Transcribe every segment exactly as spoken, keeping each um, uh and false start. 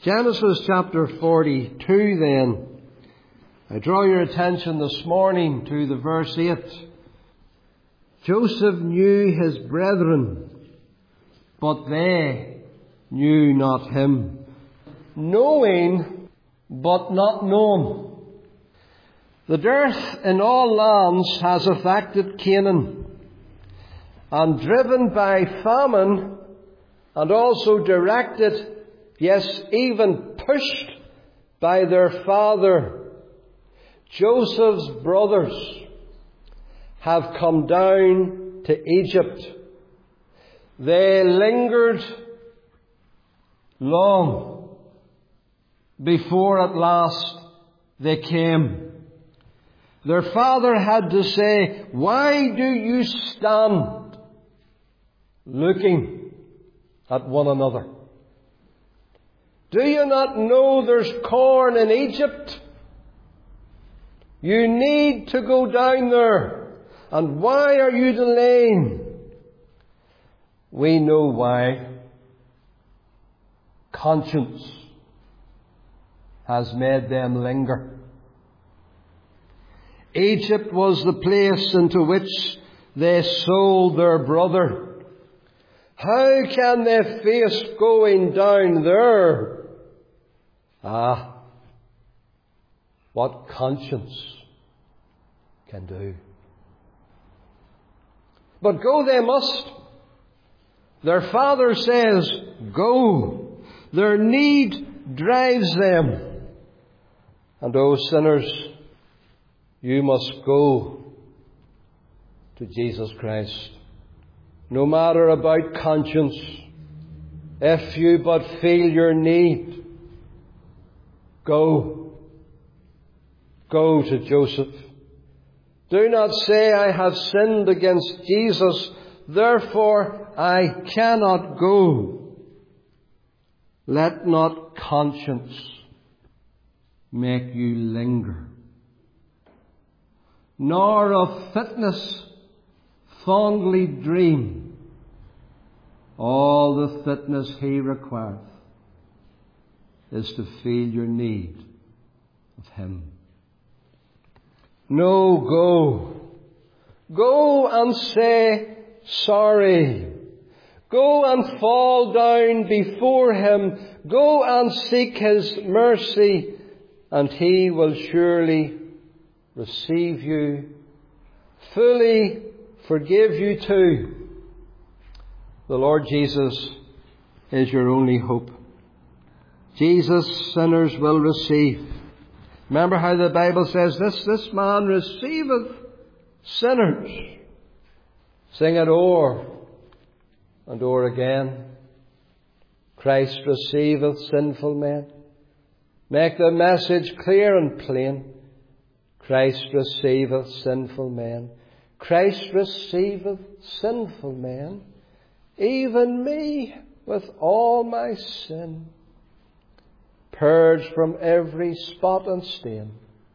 Genesis chapter forty-two then. I draw your attention this morning to the verse eight. Joseph knew his brethren, but they knew not him. Knowing, but not known. The dearth in all lands has affected Canaan, and driven by famine, and also directed, yes, even pushed by their father, Joseph's brothers have come down to Egypt. They lingered long before at last they came. Their father had to say, "Why do you stand looking at one another? Do you not know there's corn in Egypt? You need to go down there. And why are you delaying?" We know why. Conscience has made them linger. Egypt was the place into which they sold their brother. How can they face going down there? Ah, what conscience can do. But go they must. Their father says, go. Their need drives them. And oh sinners, you must go to Jesus Christ. No matter about conscience, if you but feel your need, go. Go to Joseph. Do not say, "I have sinned against Jesus, therefore I cannot go." Let not conscience make you linger, nor of fitness fondly dream. All the fitness he requireth is to feel your need of him. No, go. Go and say sorry. Go and fall down before him. Go and seek his mercy, and he will surely receive you, fully forgive you too. The Lord Jesus is your only hope. Jesus sinners will receive. Remember how the Bible says this, this man receiveth sinners. Sing it o'er and o'er again. Christ receiveth sinful men. Make the message clear and plain. Christ receiveth sinful men. Christ receiveth sinful men. Even me with all my sin. Purged from every spot and stain.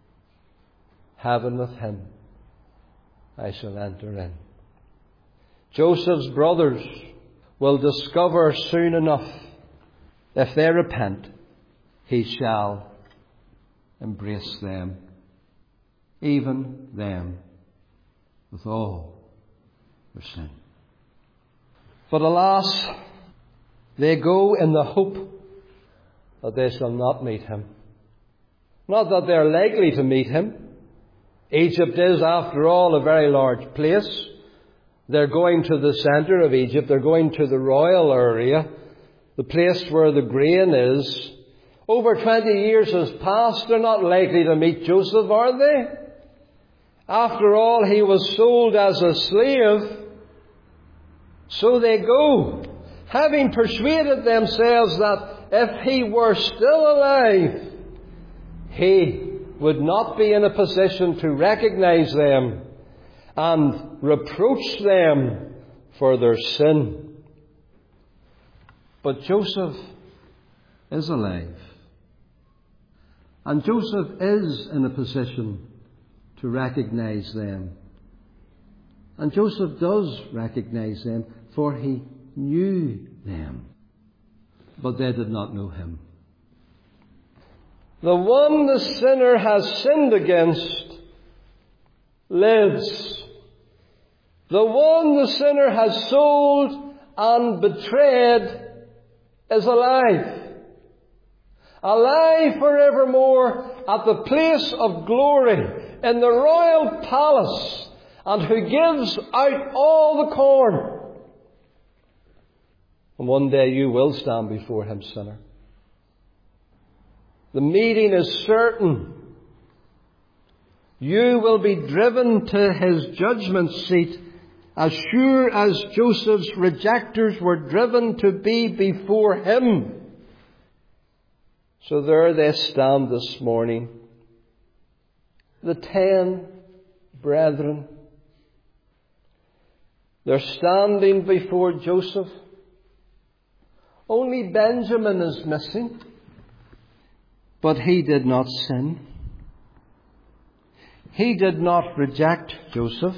Heaven with him I shall enter in. Joseph's brothers will discover soon enough, if they repent, he shall embrace them, even them, with all their sin. But alas, they go in the hope that they shall not meet him. Not that they're likely to meet him. Egypt is, after all, a very large place. They're going to the centre of Egypt. They're going to the royal area, the place where the grain is. Over twenty years has passed. They're not likely to meet Joseph, are they? After all, he was sold as a slave. So they go, having persuaded themselves that if he were still alive, he would not be in a position to recognize them and reproach them for their sin. But Joseph is alive. And Joseph is in a position to recognize them. And Joseph does recognize them, for he knew them. But they did not know him. the one the sinner has sinned against, lives. The one the sinner has sold and betrayed is alive. Alive forevermore at the place of glory in the royal palace, and who gives out all the corn. And one day you will stand before him, sinner. The meeting is certain. You will be driven to his judgment seat as sure as Joseph's rejectors were driven to be before him. So there they stand this morning, the ten brethren. They're standing before Joseph. Only Benjamin is missing, but he did not sin. He did not reject Joseph.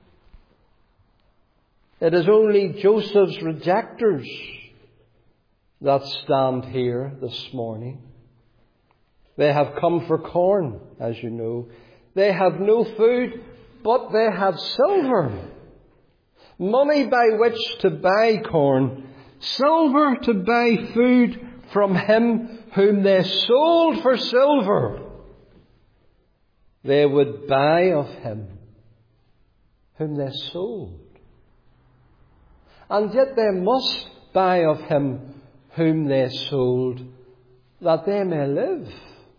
It is only Joseph's rejectors that stand here this morning. They have come for corn, as you know. They have no food, but they have silver. Money by which to buy corn. Silver to buy food from him whom they sold for silver. They would buy of him whom they sold. And yet they must buy of him whom they sold, that they may live.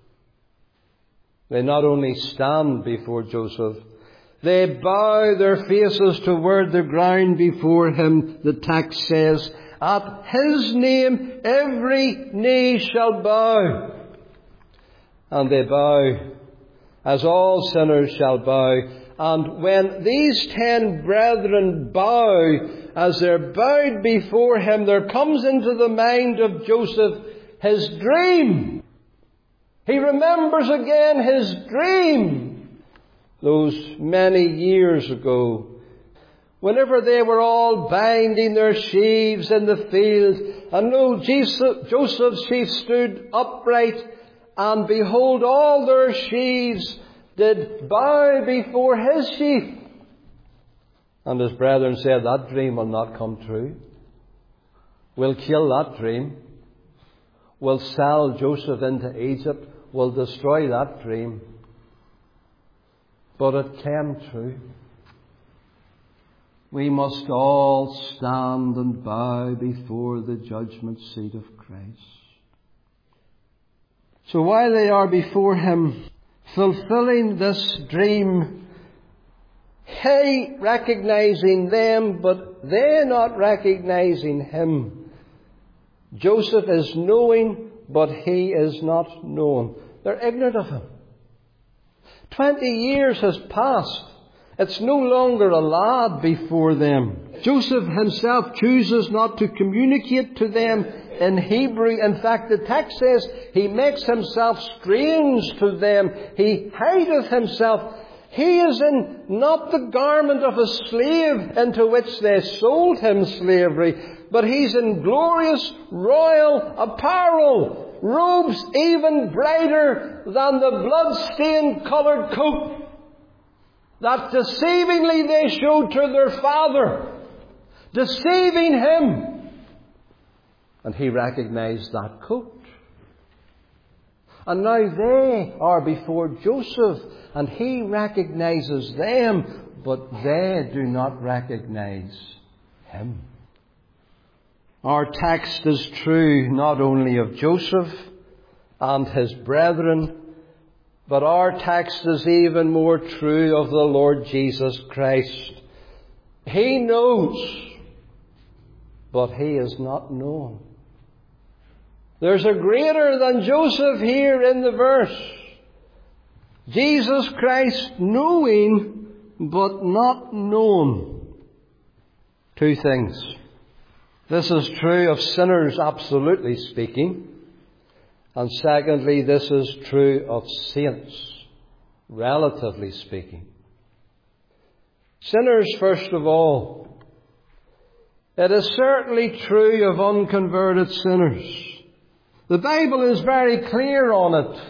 They not only stand before Joseph, they bow their faces toward the ground before him. The text says, at his name every knee shall bow. And they bow, as all sinners shall bow. And when these ten brethren bow, as they're bowed before him, there comes into the mind of Joseph his dream. He remembers again his dream those many years ago, whenever they were all binding their sheaves in the field, and lo, Joseph's sheaf stood upright, and behold, all their sheaves did bow before his sheaf. And his brethren said, that dream will not come true. We'll kill that dream. We'll sell Joseph into Egypt. We'll destroy that dream. But it came true. We must all stand and bow before the judgment seat of Christ. So while they are before him, fulfilling this dream, he recognizing them, but they not recognizing him. Joseph is knowing, but he is not known. They're ignorant of him. Twenty years has passed. It's no longer a lad before them. Joseph himself chooses not to communicate to them in Hebrew. In fact, the text says he makes himself strange to them. He hideth himself. He is in not the garment of a slave into which they sold him slavery, but he's in glorious royal apparel, robes even brighter than the blood-stained coloured coat that deceivingly they showed to their father, deceiving him. And he recognized that coat. And now they are before Joseph, and he recognizes them, but they do not recognize him. Our text is true not only of Joseph and his brethren, but our text is even more true of the Lord Jesus Christ. He knows, but he is not known. There's a greater than Joseph here in the verse. Jesus Christ knowing, but not known. Two things. This is true of sinners, absolutely speaking. And secondly, this is true of saints, relatively speaking. Sinners, first of all. It is certainly true of unconverted sinners. The Bible is very clear on it.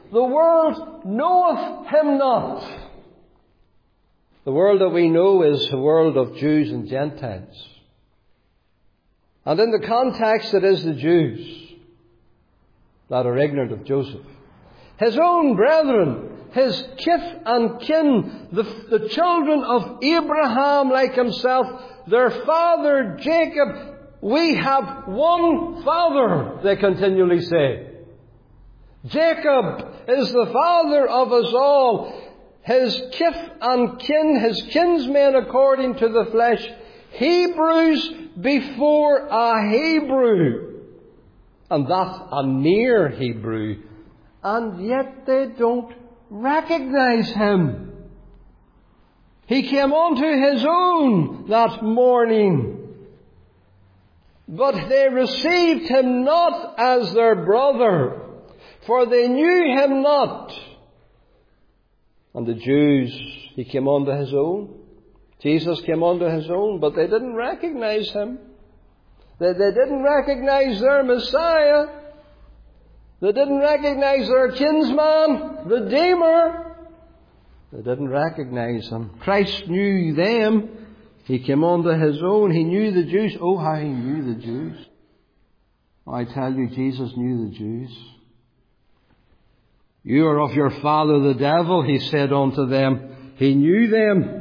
The world knoweth him not. The world that we know is the world of Jews and Gentiles. And in the context, it is the Jews that are ignorant of Joseph. His own brethren, his kith and kin, the, the children of Abraham like himself, their father Jacob, we have one father, they continually say. Jacob is the father of us all. His kith and kin, his kinsmen according to the flesh, Hebrews before a Hebrew, and that a near Hebrew, and yet they don't recognize him. He came unto his own that morning, but they received him not as their brother, for they knew him not. And the Jews, he came unto his own. Jesus came unto his own, but they didn't recognize him. They, they didn't recognize their Messiah. They didn't recognize their kinsman, Redeemer. They didn't recognize him. Christ knew them. He came unto his own. He knew the Jews. Oh, how he knew the Jews. I tell you, Jesus knew the Jews. You are of your father the devil, he said unto them. He knew them.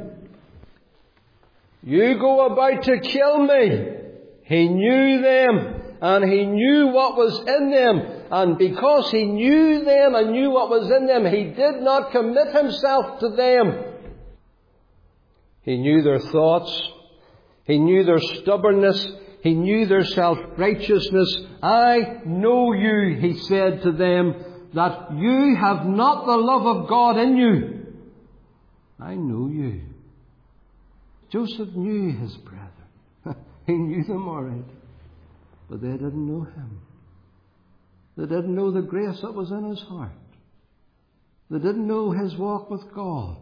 You go about to kill me. He knew them, and he knew what was in them. And because he knew them and knew what was in them, he did not commit himself to them. He knew their thoughts. He knew their stubbornness. He knew their self-righteousness. I know you, he said to them, that you have not the love of God in you. I know you. Joseph knew his brethren. He knew them already. But they didn't know him. They didn't know the grace that was in his heart. They didn't know his walk with God.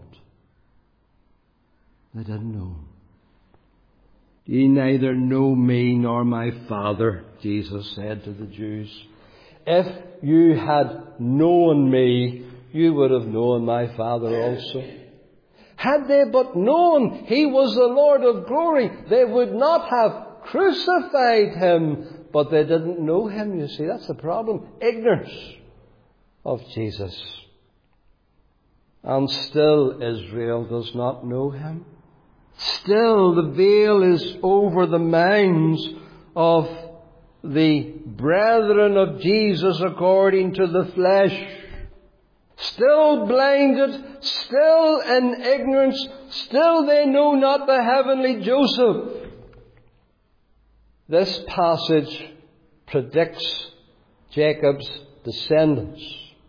They didn't know. Ye neither know me nor my Father, Jesus said to the Jews. If you had known me, you would have known my Father also. Had they but known he was the Lord of glory, they would not have crucified him. But they didn't know him, you see. That's the problem. Ignorance of Jesus. And still Israel does not know him. Still the veil is over the minds of the brethren of Jesus according to the flesh. Still blinded, still in ignorance, still they know not the heavenly Joseph. This passage predicts Jacob's descendants.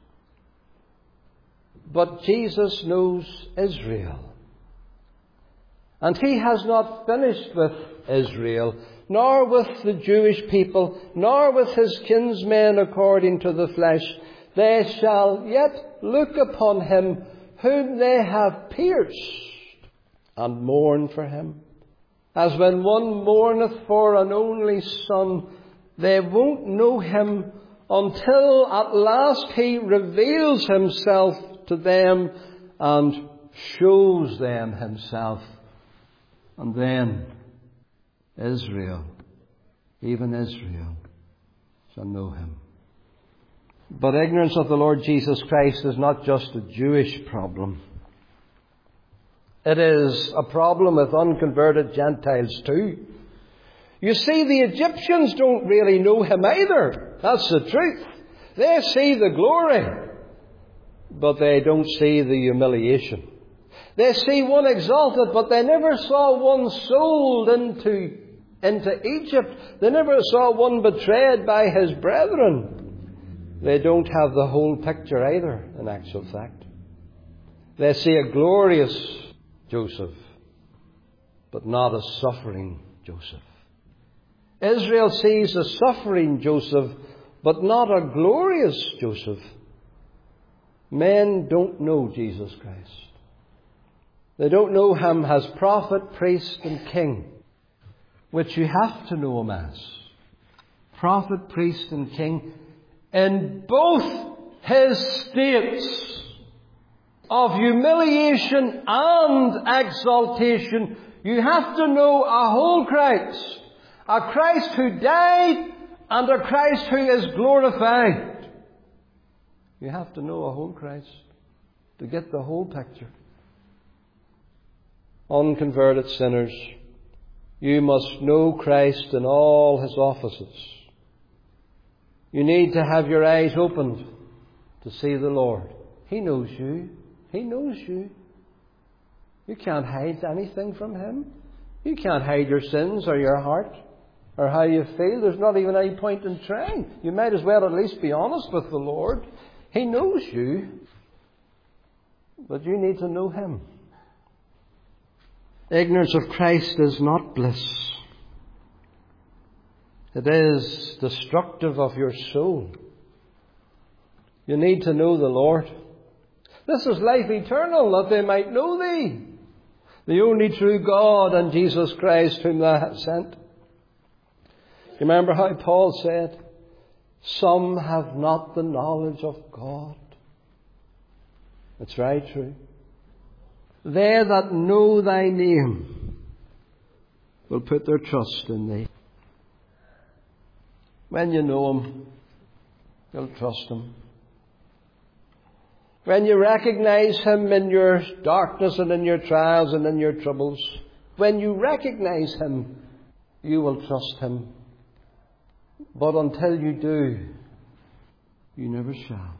But Jesus knows Israel. And he has not finished with Israel, nor with the Jewish people, nor with his kinsmen according to the flesh. They shall yet look upon him whom they have pierced, and mourn for him. As when one mourneth for an only son, they won't know him until at last he reveals himself to them and shows them himself. And then Israel, even Israel, shall know him. But ignorance of the Lord Jesus Christ is not just a Jewish problem. It is a problem with unconverted Gentiles too. You see, the Egyptians don't really know him either. That's the truth. They see the glory, but they don't see the humiliation. They see one exalted, but they never saw one sold into, into Egypt. They never saw one betrayed by his brethren. They don't have the whole picture either, in actual fact. They see a glorious Joseph, but not a suffering Joseph. Israel sees a suffering Joseph, but not a glorious Joseph. Men don't know Jesus Christ. They don't know him as prophet, priest, and king, which you have to know him as. Prophet, priest, and king in both His states of humiliation and exaltation, you have to know a whole Christ. A Christ who died and a Christ who is glorified. You have to know a whole Christ to get the whole picture. Unconverted sinners, you must know Christ in all His offices. You need to have your eyes opened to see the Lord. He knows you. He knows you. You can't hide anything from Him. You can't hide your sins or your heart or how you feel. There's not even any point in trying. You might as well at least be honest with the Lord. He knows you. But you need to know Him. Ignorance of Christ is not bliss. It is destructive of your soul. You need to know the Lord. This is life eternal, that they might know Thee, the only true God, and Jesus Christ whom Thou hast sent. You remember how Paul said, some have not the knowledge of God. It's very true. They that know Thy name will put their trust in Thee. When you know Him, you'll trust Him. When you recognize Him in your darkness and in your trials and in your troubles, when you recognize Him, you will trust Him. But until you do, you never shall.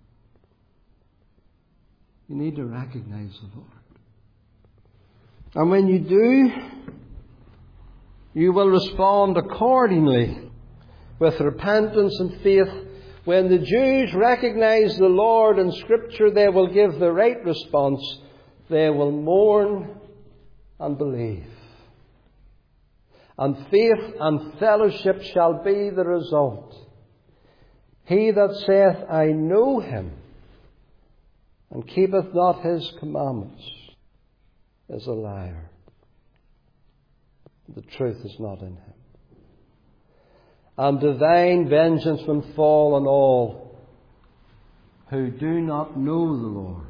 You need to recognize the Lord. And when you do, you will respond accordingly with repentance and faith. When the Jews recognize the Lord in Scripture, they will give the right response. They will mourn and believe. And faith and fellowship shall be the result. He that saith, I know Him, and keepeth not His commandments, is a liar. The truth is not in him. And divine vengeance will fall on all who do not know the Lord,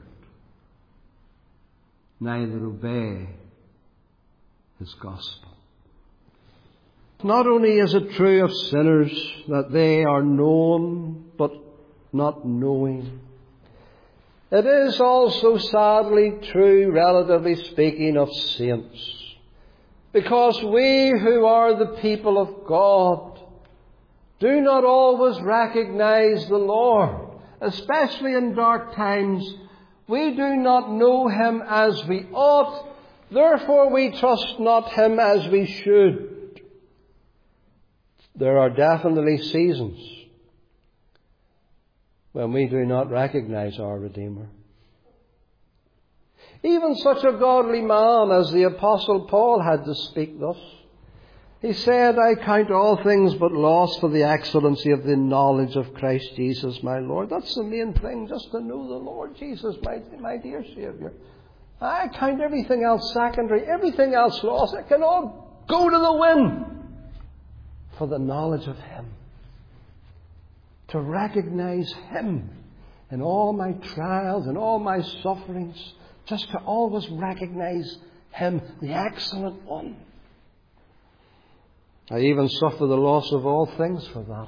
neither obey His gospel. Not only is it true of sinners that they are known but not knowing, it is also sadly true, relatively speaking, of saints. Because we who are the people of God do not always recognize the Lord, especially in dark times. We do not know Him as we ought, therefore we trust not Him as we should. There are definitely seasons when we do not recognize our Redeemer. Even such a godly man as the Apostle Paul had to speak thus. He said, I count all things but loss for the excellency of the knowledge of Christ Jesus my Lord. That's the main thing, just to know the Lord Jesus, my, my dear Saviour. I count everything else secondary, everything else lost. It can all go to the wind for the knowledge of Him. To recognize Him in all my trials and all my sufferings. Just to always recognize Him, the excellent one. I even suffer the loss of all things for that.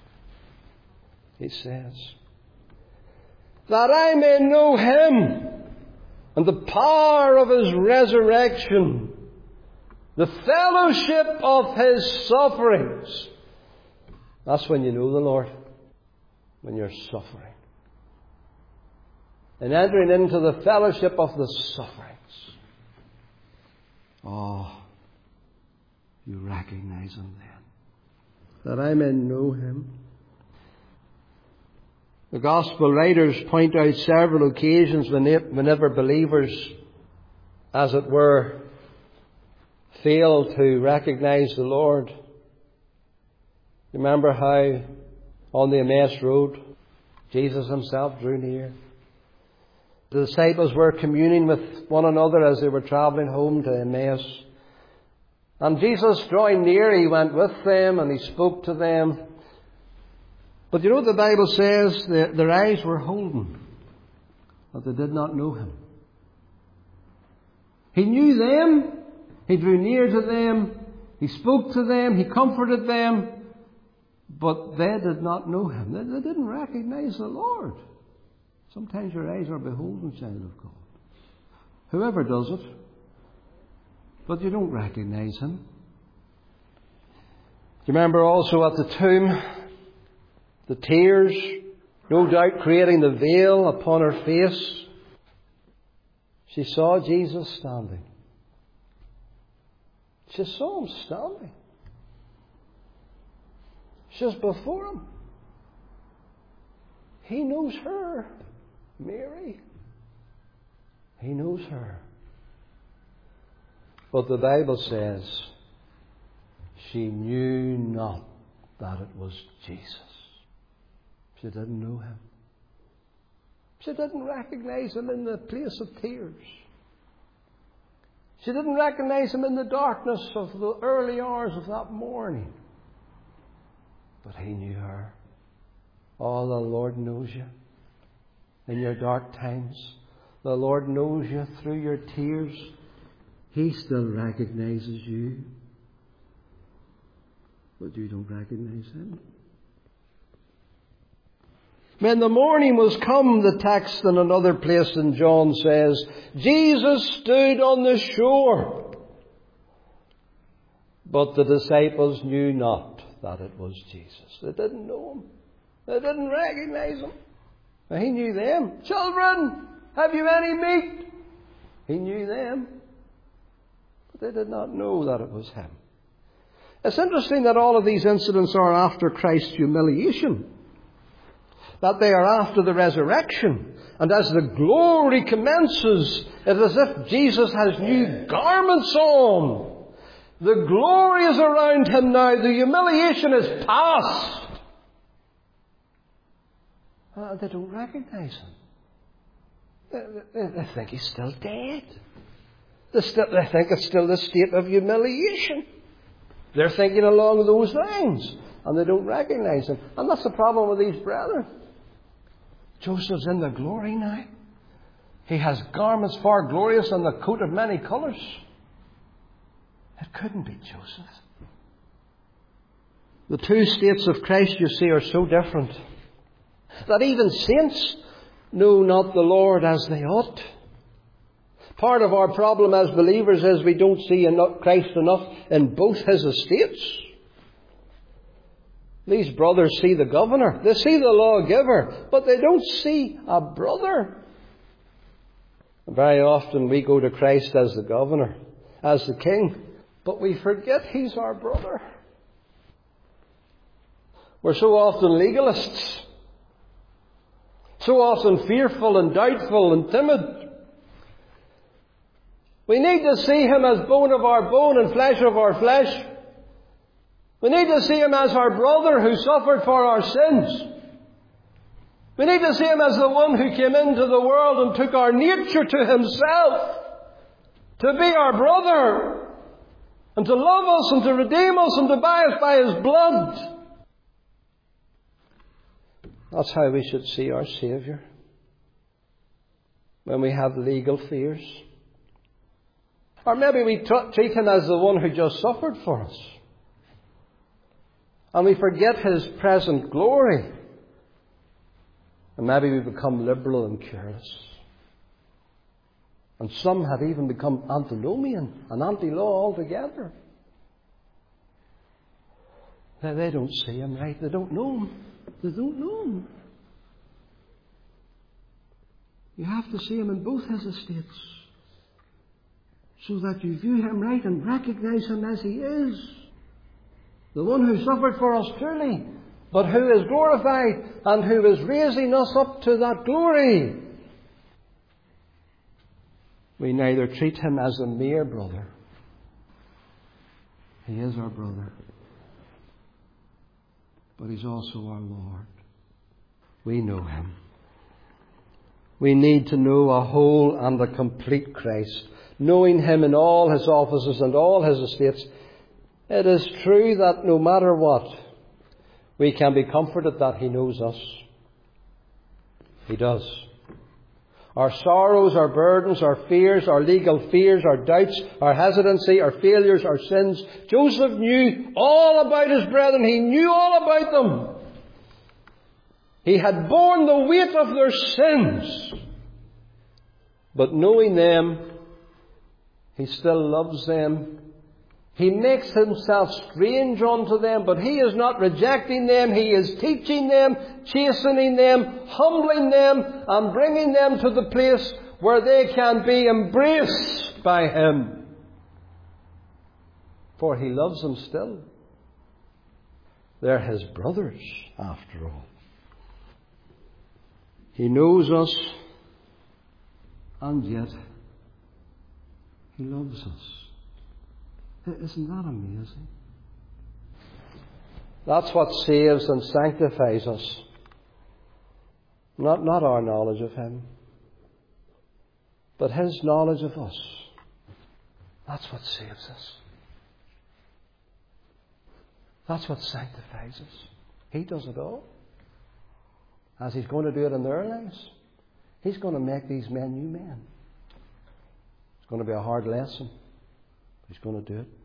He says, that I may know Him and the power of His resurrection, the fellowship of His sufferings. That's when you know the Lord, when you're suffering. And entering into the fellowship of the sufferings. Oh, you recognize Him then. That I may know Him. The Gospel writers point out several occasions whenever believers, as it were, fail to recognize the Lord. Remember how on the Emmaus Road, Jesus Himself drew near. The disciples were communing with one another as they were travelling home to Emmaus. And Jesus, drawing near, He went with them and He spoke to them. But you know what the Bible says? Their, their eyes were holden, but they did not know him. He knew them. He drew near to them. He spoke to them. He comforted them. But they did not know him. They, they didn't recognize the Lord. Sometimes your eyes are beholden, child of God. Whoever does it. But you don't recognize him. Do you remember also at the tomb, the tears, no doubt creating the veil upon her face? She saw Jesus standing. She saw him standing. She's before him. He knows her, Mary. He knows her. But the Bible says she knew not that it was Jesus. She didn't know him. She didn't recognize him in the place of tears. She didn't recognize him in the darkness of the early hours of that morning. But he knew her. Oh, the Lord knows you in your dark times. The Lord knows you through your tears. He still recognizes you. But you don't recognize him. When the morning was come, the text in another place in John says, Jesus stood on the shore. But the disciples knew not that it was Jesus. They didn't know him. They didn't recognize him. Now, he knew them. Children, have you any meat? He knew them. But they did not know that it was him. It's interesting that all of these incidents are after Christ's humiliation. That they are after the resurrection. And as the glory commences, it is as if Jesus has new garments on. The glory is around him now. The humiliation is past. Uh, they don't recognize him. They, they, they think he's still dead. They, still, they think it's still the state of humiliation. They're thinking along those lines. And they don't recognize him. And that's the problem with these brethren. Joseph's in the glory now. He has garments far glorious and the coat of many colours. It couldn't be Joseph. The two states of Christ, you see, are so different that even saints know not the Lord as they ought. Part of our problem as believers is we don't see Christ enough in both his estates. These brothers see the governor, they see the lawgiver, but they don't see a brother. Very often we go to Christ as the governor, as the king, but we forget he's our brother. We're so often legalists, so often fearful and doubtful and timid. We need to see him as bone of our bone and flesh of our flesh. We need to see him as our brother who suffered for our sins. We need to see him as the one who came into the world and took our nature to himself. To be our brother. And to love us and to redeem us and to buy us by his blood. That's how we should see our Saviour. When we have legal fears. Or maybe we t- treat him as the one who just suffered for us. And we forget his present glory. And maybe we become liberal and careless. And some have even become antinomian and anti-law altogether. They, they don't see him right. They don't know him. They don't know him. You have to see him in both his estates. So that you view him right and recognize him as he is. The one who suffered for us truly, but who is glorified and who is raising us up to that glory. We neither treat him as a mere brother. He is our brother. But he's also our Lord. We know him. We need to know a whole and a complete Christ. Knowing him in all his offices and all his estates. It is true that no matter what, We can be comforted that He knows us. He does. Our sorrows, our burdens, our fears, our legal fears, our doubts, our hesitancy, our failures, our sins. Joseph knew all about his brethren. He knew all about them. He had borne the weight of their sins. But knowing them, He still loves them. He makes Himself strange unto them, but He is not rejecting them. He is teaching them, chastening them, humbling them, and bringing them to the place where they can be embraced by Him. For He loves them still. They're His brothers, after all. He knows us, and yet He loves us. Isn't that amazing? That's what saves and sanctifies us. Not, not our knowledge of Him, but His knowledge of us. That's what saves us. That's what sanctifies us. He does it all. As He's going to do it in their lives. He's going to make these men new men. It's going to be a hard lesson. He's going to do it.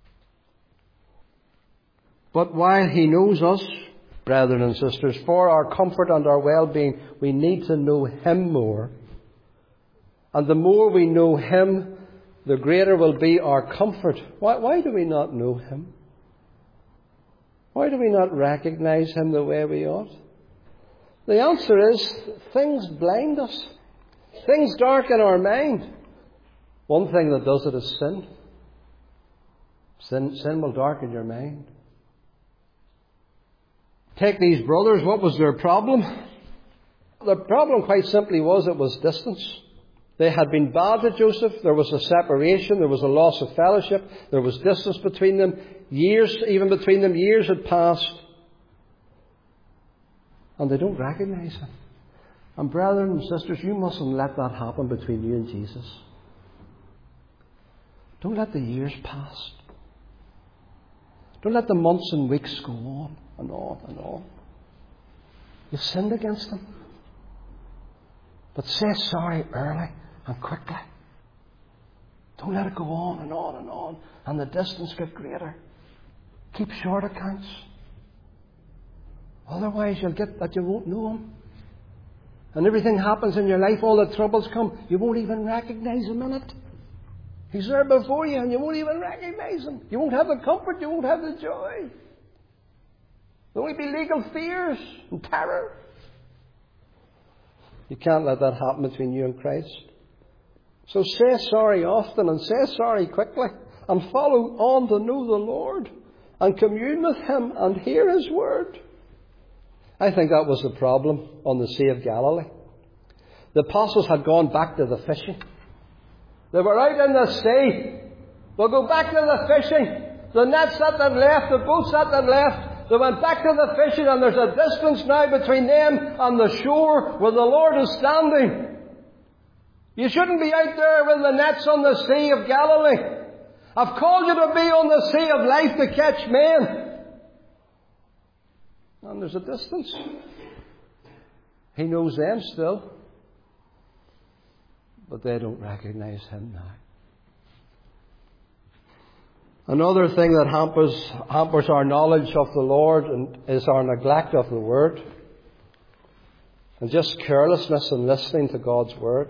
But while He knows us, brethren and sisters, for our comfort and our well-being, we need to know Him more. And the more we know Him, the greater will be our comfort. Why, why do we not know Him? Why do we not recognize Him the way we ought? The answer is, things blind us. Things darken our mind. One thing that does it is sin. Sin, sin will darken your mind. Take these brothers. What was their problem? The problem quite simply was it was distance. They had been bad to Joseph. There was a separation. There was a loss of fellowship. There was distance between them. Years, even between them, years had passed. And they don't recognize Him. And brethren and sisters, you mustn't let that happen between you and Jesus. Don't let the years pass. Don't let the months and weeks go on and on and on. You've sinned against Him. But say sorry early and quickly. Don't let it go on and on and on and the distance get greater. Keep short accounts. Otherwise you'll get that you won't know Him. And everything happens in your life, all the troubles come, you won't even recognize Him in it. He's there before you and you won't even recognize Him. You won't have the comfort, you won't have the joy. There'll only be legal fears and terror. You can't let that happen between you and Christ. So say sorry often and say sorry quickly and follow on to know the Lord and commune with Him and hear His word. I think that was the problem on the Sea of Galilee. The apostles had gone back to the fishing. They were out in the sea. They'll go back to the fishing. The nets that they'd left, the boats that they'd left, they went back to the fishing, and there's a distance now between them and the shore where the Lord is standing. You shouldn't be out there with the nets on the Sea of Galilee. I've called you to be on the sea of life to catch men. And there's a distance. He knows them still. But they don't recognize Him now. Another thing that hampers, hampers our knowledge of the Lord and is our neglect of the Word. And just carelessness in listening to God's Word.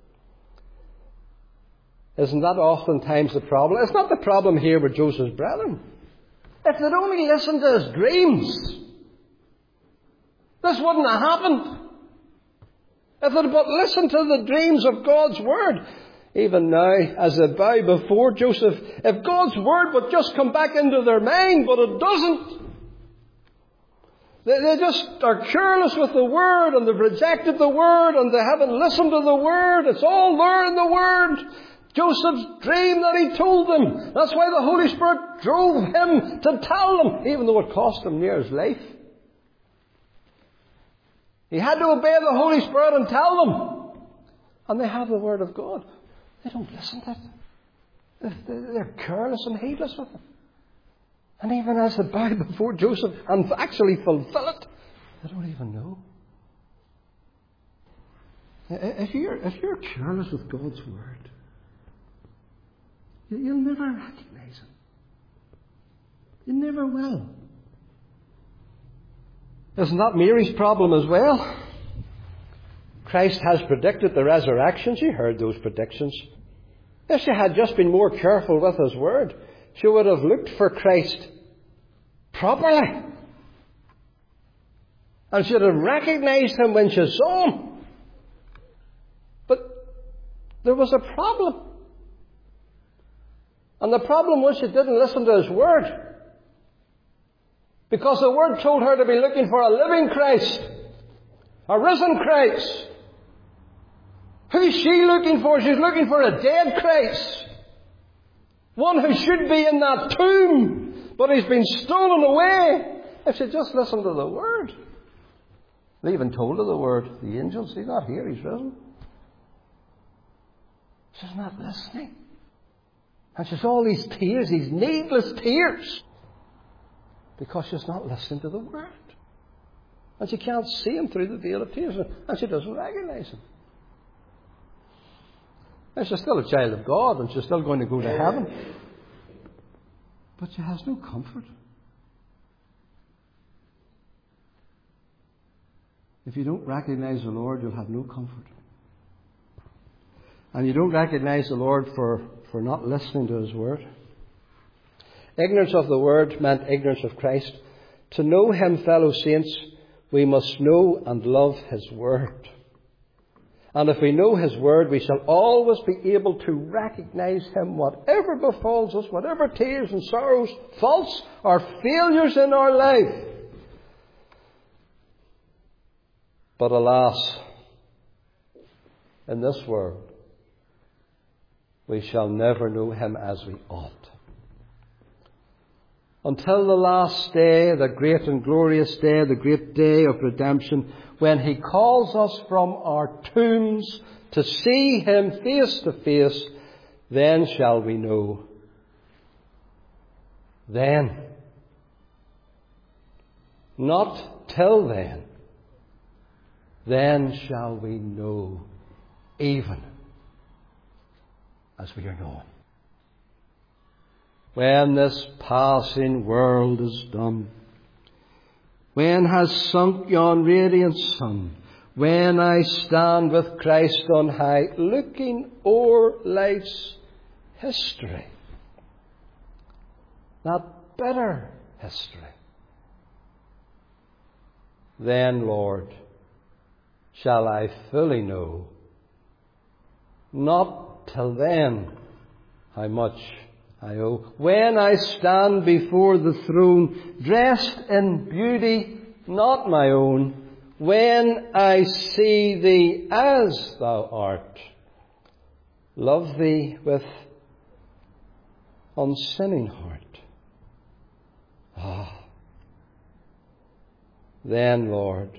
Isn't that oftentimes the problem? It's not the problem here with Joseph's brethren. If they'd only listened to his dreams, this wouldn't have happened. If they'd but listened to the dreams of God's Word. Even now, as they bow before Joseph, if God's Word would just come back into their mind, but it doesn't. They, they just are careless with the Word, and they've rejected the Word, and they haven't listened to the Word. It's all there in the Word. Joseph's dream that he told them. That's why the Holy Spirit drove him to tell them, even though it cost him near his life. He had to obey the Holy Spirit and tell them. And they have the Word of God. They don't listen to it. They're careless and heedless with it. And even as they bow before Joseph and actually fulfill it, they don't even know. If you're, if you're careless with God's Word, you'll never recognize Him. You never will. Isn't that Mary's problem as well? Christ has predicted the resurrection. She heard those predictions. If she had just been more careful with His Word, she would have looked for Christ properly. And she would have recognized Him when she saw Him. But there was a problem. And the problem was she didn't listen to His Word. Because the Word told her to be looking for a living Christ. A risen Christ. Who's she looking for? She's looking for a dead Christ. One who should be in that tomb, but he's been stolen away. If she just listened to the Word. They even told her the Word. The angels, He's not here, He's risen. She's not listening. And she's all these tears, these needless tears. Because she's not listening to the Word. And she can't see Him through the veil of tears. And she doesn't recognize Him. And she's still a child of God, and she's still going to go to heaven. But she has no comfort. If you don't recognize the Lord, you'll have no comfort. And you don't recognize the Lord for, for not listening to His Word. Ignorance of the Word meant ignorance of Christ. To know Him, fellow saints, we must know and love His Word. And if we know His Word, we shall always be able to recognize Him, whatever befalls us, whatever tears and sorrows, faults or failures in our life. But alas, in this world, we shall never know Him as we ought. Until the last day, the great and glorious day, the great day of redemption, when He calls us from our tombs to see Him face to face, then shall we know. Then. Not till then. Then shall we know, even as we are known. When this passing world is done, when has sunk yon radiant sun, when I stand with Christ on high, looking o'er life's history, that bitter history, then, Lord, shall I fully know, not till then, how much I owe. When I stand before the throne, dressed in beauty not my own, when I see Thee as Thou art, love Thee with unsinning heart. Ah, then, Lord,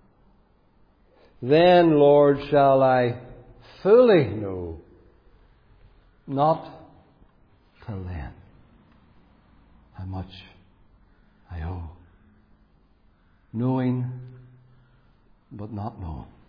then, Lord, shall I fully know, not till then, how much I owe. Knowing, but not known.